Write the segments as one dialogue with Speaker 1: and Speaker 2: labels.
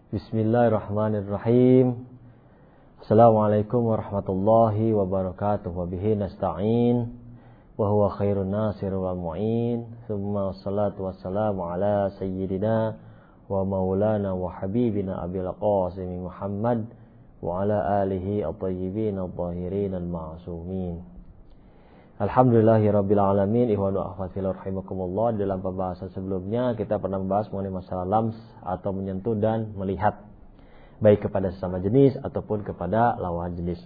Speaker 1: Bismillahirrahmanirrahim. Assalamualaikum warahmatullahi wabarakatuh. Wabihi nasta'in. Wa huwa khairun nasir wa mu'in. Thumma wassalatu wassalamu ala sayyidina wa maulana wa habibina abil qasim Muhammad wa ala alihi at-tayyibin at-tahirin al-ma'sumin. Alhamdulillahirabbil alamin. Ikhwanu akhwat fillah rahimakumullah. Dalam pembahasan sebelumnya kita pernah membahas mengenai masalah lams atau menyentuh dan melihat, baik kepada sesama jenis ataupun kepada lawan jenis.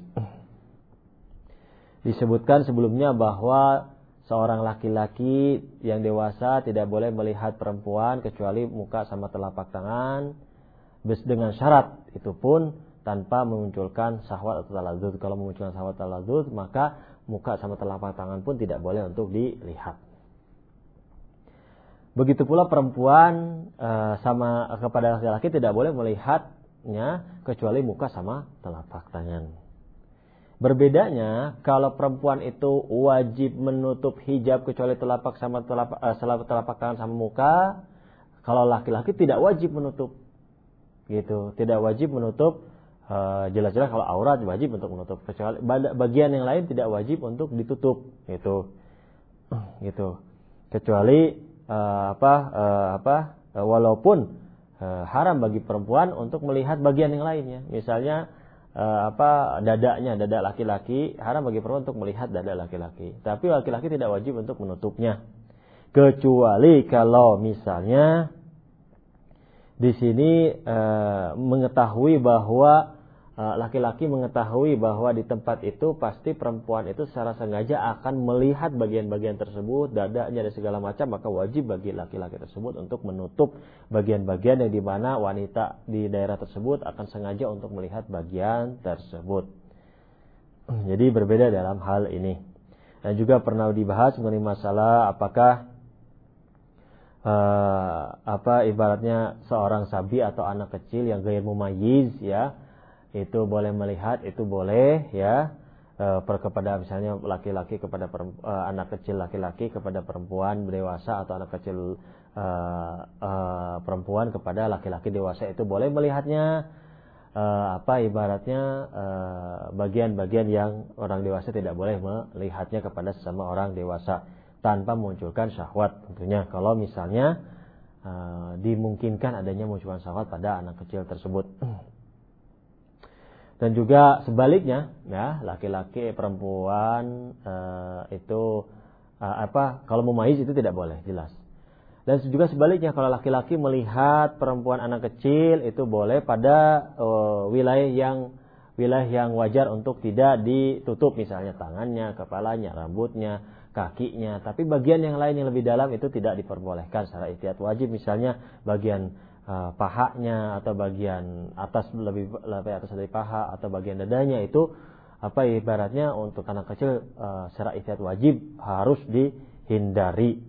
Speaker 1: Disebutkan sebelumnya bahwa seorang laki-laki yang dewasa tidak boleh melihat perempuan kecuali muka sama telapak tangan, dengan syarat itu pun tanpa memunculkan syahwat atau taladzuz. Kalau memunculkan syahwat atau taladzuz, maka muka sama telapak tangan pun tidak boleh untuk dilihat. Begitu pula perempuan sama kepada laki-laki tidak boleh melihatnya kecuali muka sama telapak tangan. Berbedanya kalau perempuan itu wajib menutup hijab kecuali telapak tangan sama muka, kalau laki-laki tidak wajib menutup. Gitu, tidak wajib menutup. Jelas-jelas kalau aurat wajib untuk menutup, kecuali bagian yang lain tidak wajib untuk ditutup, gitu. Kecuali walaupun haram bagi perempuan untuk melihat bagian yang lainnya, misalnya dada laki-laki, haram bagi perempuan untuk melihat dada laki-laki, tapi laki-laki tidak wajib untuk menutupnya, kecuali kalau misalnya di sini mengetahui bahwa laki-laki mengetahui bahwa di tempat itu pasti perempuan itu secara sengaja akan melihat bagian-bagian tersebut, dadanya dan segala macam, maka wajib bagi laki-laki tersebut untuk menutup bagian-bagian yang dimana wanita di daerah tersebut akan sengaja untuk melihat bagian tersebut. Jadi berbeda dalam hal ini. Dan juga pernah dibahas mengenai masalah apakah ibaratnya seorang sabi atau anak kecil yang ghair mumayyiz, ya, itu boleh melihat, itu boleh, ya, kepada misalnya laki-laki kepada anak kecil laki-laki kepada perempuan dewasa, atau anak kecil perempuan kepada laki-laki dewasa, itu boleh melihatnya ibaratnya bagian-bagian yang orang dewasa tidak boleh melihatnya kepada sesama orang dewasa tanpa memunculkan syahwat tentunya, kalau misalnya dimungkinkan adanya munculkan syahwat pada anak kecil tersebut. Dan juga sebaliknya, ya, laki-laki perempuan itu kalau mumayyiz itu tidak boleh, jelas. Dan juga sebaliknya, kalau laki-laki melihat perempuan anak kecil itu boleh pada wilayah yang wajar untuk tidak ditutup, misalnya tangannya, kepalanya, rambutnya, kakinya. Tapi bagian yang lain yang lebih dalam itu tidak diperbolehkan secara ihtiyat wajib, misalnya bagian pahanya atau bagian atas lebih atas dari paha atau bagian dadanya, itu ibaratnya untuk anak kecil secara ihtiyat wajib harus dihindari.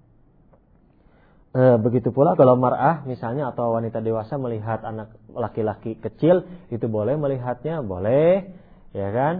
Speaker 1: Begitu pula kalau mar'ah misalnya atau wanita dewasa melihat anak laki-laki kecil, itu boleh melihatnya, boleh, ya kan,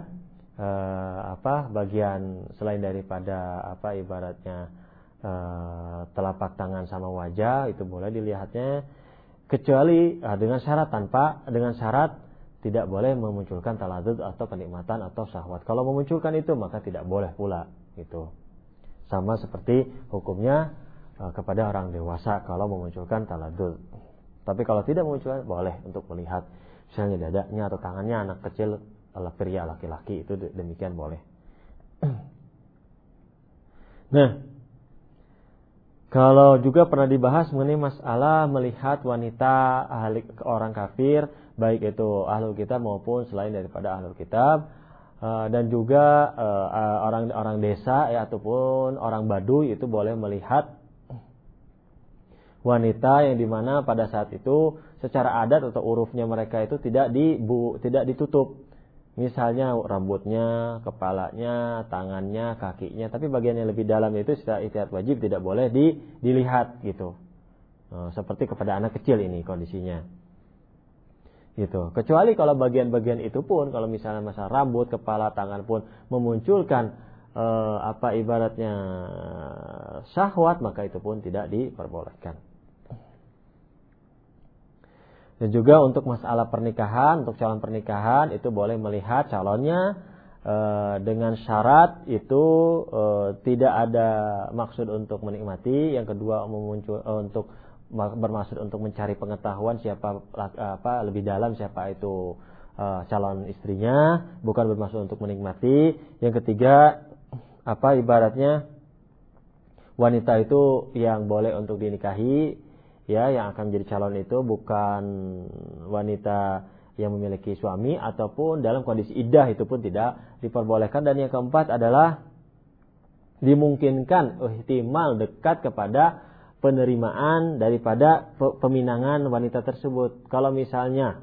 Speaker 1: bagian selain daripada ibaratnya telapak tangan sama wajah itu boleh dilihatnya, kecuali dengan syarat tidak boleh memunculkan taladzuz atau kenikmatan atau syahwat. Kalau memunculkan itu maka tidak boleh pula, gitu. Sama seperti hukumnya kepada orang dewasa kalau memunculkan taladzuz. Tapi kalau tidak memunculkan, boleh untuk melihat misalnya dadanya atau tangannya anak kecil pria laki-laki, itu demikian boleh. Nah, kalau juga pernah dibahas mengenai masalah melihat wanita orang kafir, baik itu ahlul kitab maupun selain daripada ahlul kitab, dan juga orang desa, ya, ataupun orang Baduy itu boleh melihat wanita yang dimana pada saat itu secara adat atau urufnya mereka itu tidak ditutup. Misalnya rambutnya, kepalanya, tangannya, kakinya, tapi bagian yang lebih dalam itu secara ihtiyat wajib tidak boleh dilihat, gitu. Seperti kepada anak kecil ini kondisinya, gitu. Kecuali kalau bagian-bagian itu pun, kalau misalnya masalah rambut, kepala, tangan pun memunculkan ibaratnya syahwat, maka itu pun tidak diperbolehkan. Dan juga untuk masalah pernikahan, untuk calon pernikahan itu boleh melihat calonnya dengan syarat itu tidak ada maksud untuk menikmati. Yang kedua untuk bermaksud untuk mencari pengetahuan siapa lebih dalam siapa itu calon istrinya, bukan bermaksud untuk menikmati. Yang ketiga ibaratnya wanita itu yang boleh untuk dinikahi, ya, yang akan menjadi calon itu bukan wanita yang memiliki suami ataupun dalam kondisi iddah, itu pun tidak diperbolehkan. Dan yang keempat adalah dimungkinkan ihtimal dekat kepada penerimaan daripada peminangan wanita tersebut. Kalau misalnya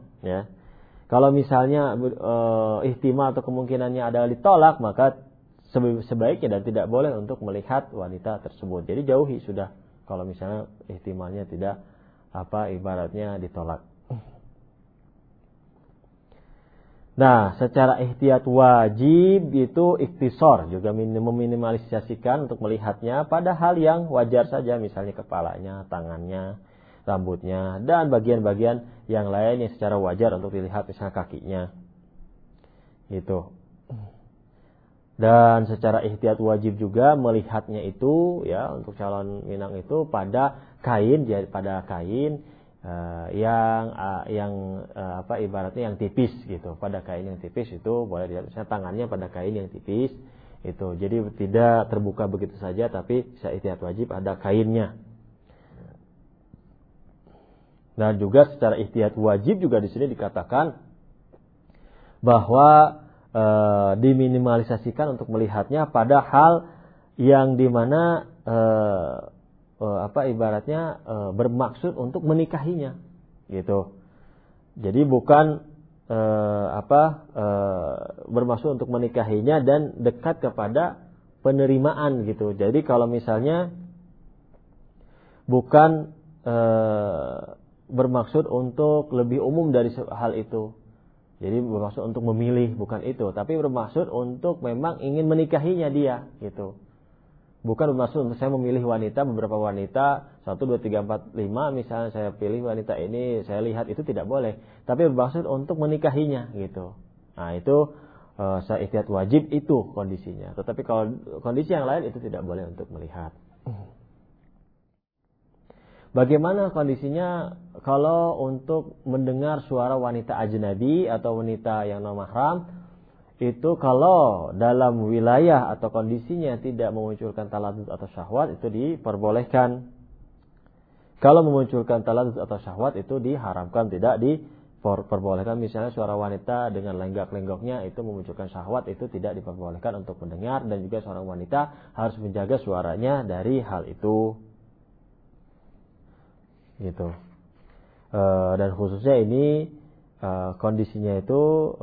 Speaker 1: ihtimal atau kemungkinannya adalah ditolak, maka sebaiknya dan tidak boleh untuk melihat wanita tersebut. Jadi jauhi sudah kalau misalnya ihtimalnya tidak ibaratnya ditolak. Nah, secara ihtiyat wajib itu ikhtisar, juga meminimalisasikan untuk melihatnya pada hal yang wajar saja, misalnya kepalanya, tangannya, rambutnya, dan bagian-bagian yang lain yang secara wajar untuk dilihat, misalnya kakinya. Gitu. Dan secara ihtiyat wajib juga melihatnya itu, ya, untuk calon minang itu pada kain ibaratnya yang tipis gitu. Pada kain yang tipis itu boleh dilihat, misalnya tangannya pada kain yang tipis itu. Jadi tidak terbuka begitu saja, tapi secara ihtiyat wajib ada kainnya. Dan juga secara ihtiyat wajib juga di sini dikatakan bahwa diminimalisasikan untuk melihatnya pada hal yang dimana ibaratnya bermaksud untuk menikahinya, gitu. Jadi bukan bermaksud untuk menikahinya dan dekat kepada penerimaan, gitu. Jadi kalau misalnya bukan bermaksud untuk lebih umum dari hal itu. Jadi bermaksud untuk memilih, bukan itu, tapi bermaksud untuk memang ingin menikahinya dia, gitu. Bukan bermaksud untuk saya memilih wanita, beberapa wanita 1, 2, 3, 4, 5, misalnya saya pilih wanita ini, saya lihat, itu tidak boleh. Tapi bermaksud untuk menikahinya, gitu. Nah, itu saya ihtiyat wajib itu kondisinya. Tetapi kalau kondisi yang lain itu tidak boleh untuk melihat. Bagaimana kondisinya kalau untuk mendengar suara wanita ajnabi atau wanita yang non mahram? Itu kalau dalam wilayah atau kondisinya tidak memunculkan taladud atau syahwat, itu diperbolehkan. Kalau memunculkan taladud atau syahwat itu diharamkan, tidak diperbolehkan. Misalnya suara wanita dengan lenggak-lenggoknya itu memunculkan syahwat, itu tidak diperbolehkan untuk mendengar. Dan juga seorang wanita harus menjaga suaranya dari hal itu. Gitu. Dan khususnya ini kondisinya itu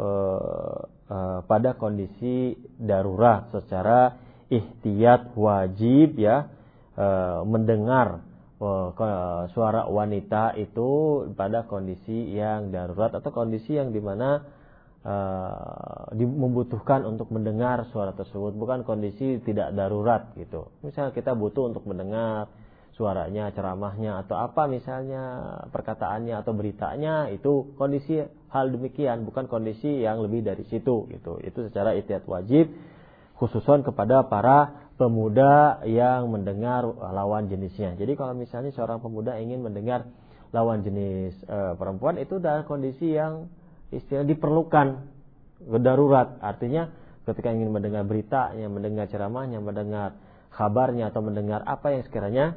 Speaker 1: pada kondisi darurat, secara ihtiyat wajib, ya, mendengar suara wanita itu pada kondisi yang darurat atau kondisi yang dimana membutuhkan untuk mendengar suara tersebut, bukan kondisi tidak darurat, gitu. Misalnya kita butuh untuk mendengar suaranya, ceramahnya, atau apa misalnya perkataannya atau beritanya, itu kondisi hal demikian, bukan kondisi yang lebih dari situ, gitu. Itu secara ihtiyat wajib, khususan kepada para pemuda yang mendengar lawan jenisnya. Jadi kalau misalnya seorang pemuda ingin mendengar lawan jenis perempuan, itu dalam kondisi yang istilahnya diperlukan, darurat. Artinya ketika ingin mendengar beritanya, mendengar ceramahnya, mendengar kabarnya, atau mendengar apa yang sekiranya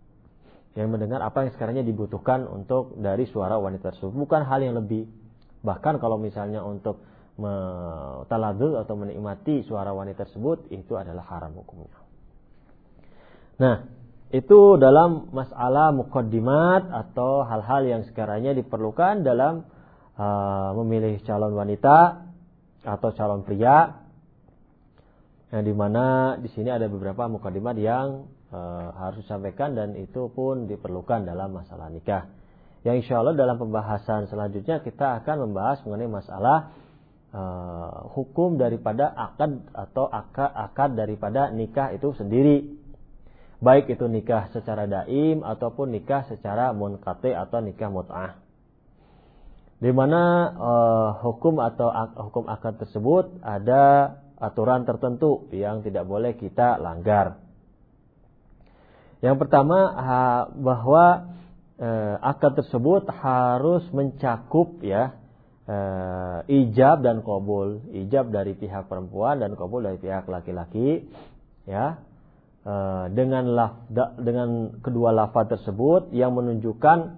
Speaker 1: dibutuhkan untuk dari suara wanita tersebut, bukan hal yang lebih. Bahkan kalau misalnya untuk taladud atau menikmati suara wanita tersebut, itu adalah haram hukumnya. Nah, itu dalam masalah muqaddimat atau hal-hal yang sekiranya diperlukan dalam memilih calon wanita atau calon pria. Yang dimana di sini ada beberapa muqaddimat yang harus disampaikan, dan itu pun diperlukan dalam masalah nikah. Yang insya Allah dalam pembahasan selanjutnya kita akan membahas mengenai masalah hukum daripada akad atau akad daripada nikah itu sendiri. Baik itu nikah secara daim ataupun nikah secara munqati atau nikah mut'ah. di mana hukum akad tersebut ada aturan tertentu yang tidak boleh kita langgar. Yang pertama bahwa akad tersebut harus mencakup ya ijab dan qabul, ijab dari pihak perempuan dan qabul dari pihak laki-laki, ya, dengan kedua lafaz tersebut yang menunjukkan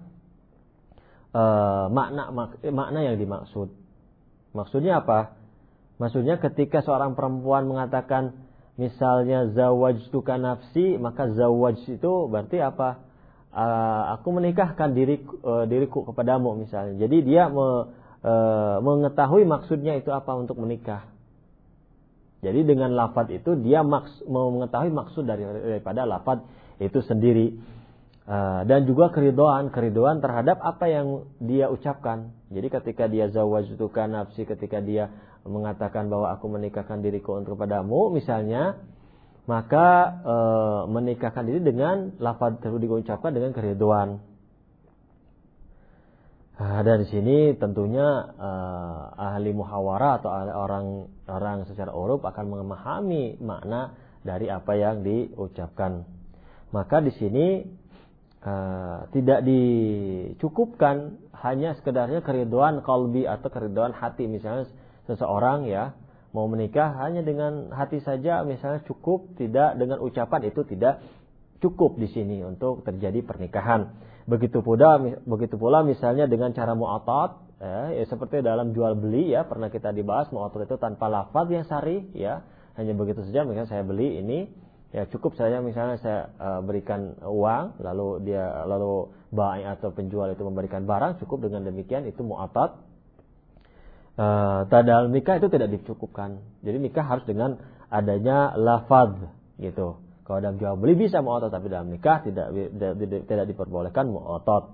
Speaker 1: makna yang dimaksud. Maksudnya apa? Maksudnya ketika seorang perempuan mengatakan misalnya zawajtuka nafsi, maka zawaj itu berarti apa? Aku menikahkan diriku kepadamu misalnya. Jadi dia mengetahui maksudnya itu apa untuk menikah. Jadi dengan lafaz itu dia mengetahui maksud daripada lafaz itu sendiri. Dan juga keridoan terhadap apa yang dia ucapkan. Jadi ketika dia zawajtuka nafsi, ketika dia mengatakan bahwa aku menikahkan diriku untuk kepadamu misalnya, maka menikahkan diri dengan lafaz tersebut diucapkan dengan keriduan. Dari sini tentunya ahli muhawarah atau orang secara uruf akan memahami makna dari apa yang diucapkan. Maka di sini tidak dicukupkan hanya sekedarnya keriduan qalbi atau keriduan hati. Misalnya seseorang ya mau menikah hanya dengan hati saja misalnya cukup, tidak dengan ucapan itu tidak cukup di sini untuk terjadi pernikahan. Begitu pula misalnya dengan cara mu'atat, ya, seperti dalam jual beli ya, pernah kita dibahas mu'atat itu tanpa lafaz yang sharih ya, hanya begitu saja. Misalnya saya beli ini ya cukup saya misalnya saya berikan uang lalu bai atau penjual itu memberikan barang, cukup dengan demikian itu mu'atat. Dalam nikah itu tidak dicukupkan. Jadi nikah harus dengan adanya lafaz gitu. Kalau dalam jual beli bisa mu'atat, tapi dalam nikah tidak diperbolehkan mu'atat.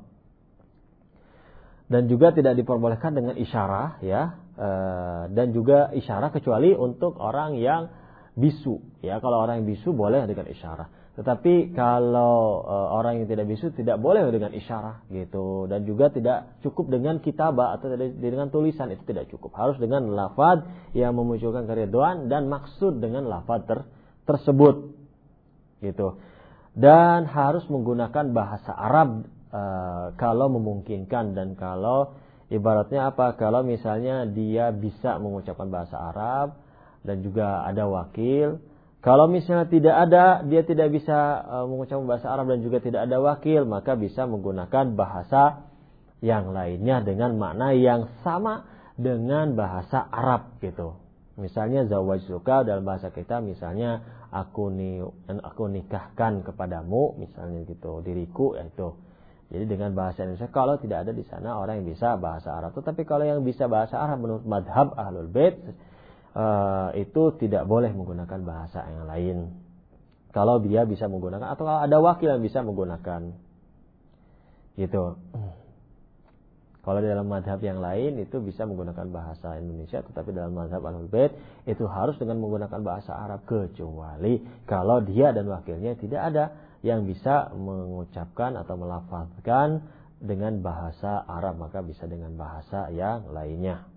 Speaker 1: Dan juga tidak diperbolehkan dengan isyarah ya. Dan juga isyarah kecuali untuk orang yang bisu ya. Kalau orang yang bisu boleh dengan isyarah. Tetapi kalau orang yang tidak bisu tidak boleh dengan isyarah gitu. Dan juga tidak cukup dengan kitabah atau dengan tulisan, itu tidak cukup. Harus dengan lafaz yang memunculkan keriduan dan maksud dengan lafaz tersebut gitu. Dan harus menggunakan bahasa Arab kalau memungkinkan, dan kalau ibaratnya apa? Kalau misalnya dia bisa mengucapkan bahasa Arab dan juga ada wakil. Kalau misalnya dia tidak bisa mengucapkan bahasa Arab dan juga tidak ada wakil, maka bisa menggunakan bahasa yang lainnya dengan makna yang sama dengan bahasa Arab gitu. Misalnya zawajtuka dalam bahasa kita misalnya aku nikahkan kepadamu misalnya gitu, diriku itu. Jadi dengan bahasa Indonesia kalau tidak ada di sana orang yang bisa bahasa Arab. Tetapi kalau yang bisa bahasa Arab menurut madhab Ahlul Bait itu tidak boleh menggunakan bahasa yang lain. Kalau dia bisa menggunakan atau kalau ada wakil yang bisa menggunakan gitu. Kalau dalam madhab yang lain itu bisa menggunakan bahasa Indonesia, tetapi dalam madhab Ahlul Bait itu harus dengan menggunakan bahasa Arab, kecuali kalau dia dan wakilnya tidak ada yang bisa mengucapkan atau melafazkan dengan bahasa Arab, maka bisa dengan bahasa yang lainnya.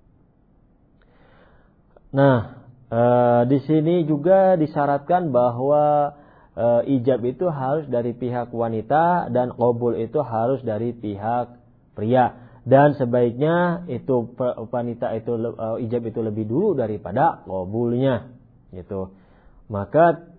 Speaker 1: Nah, di sini juga disyaratkan bahwa ijab itu harus dari pihak wanita dan qabul itu harus dari pihak pria. Dan sebaiknya itu wanita itu ijab itu lebih dulu daripada qabulnya gitu. Maka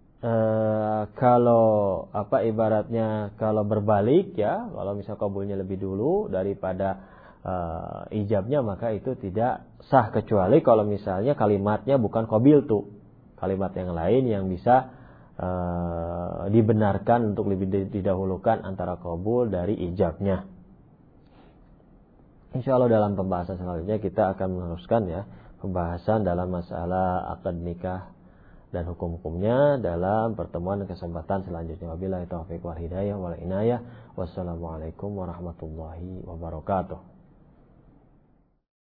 Speaker 1: kalau ibaratnya kalau berbalik ya, kalau misal qabulnya lebih dulu daripada ijabnya, maka itu tidak sah, kecuali kalau misalnya kalimatnya bukan qabiltu, kalimat yang lain yang bisa dibenarkan untuk lebih didahulukan antara qabul dari ijabnya. Insyaallah dalam pembahasan selanjutnya kita akan meneruskan ya pembahasan dalam masalah akad nikah dan hukum-hukumnya dalam pertemuan dan kesempatan selanjutnya. Wabillahi taufiq wal hidayah wal inayah. Wassalamualaikum warahmatullahi wabarakatuh.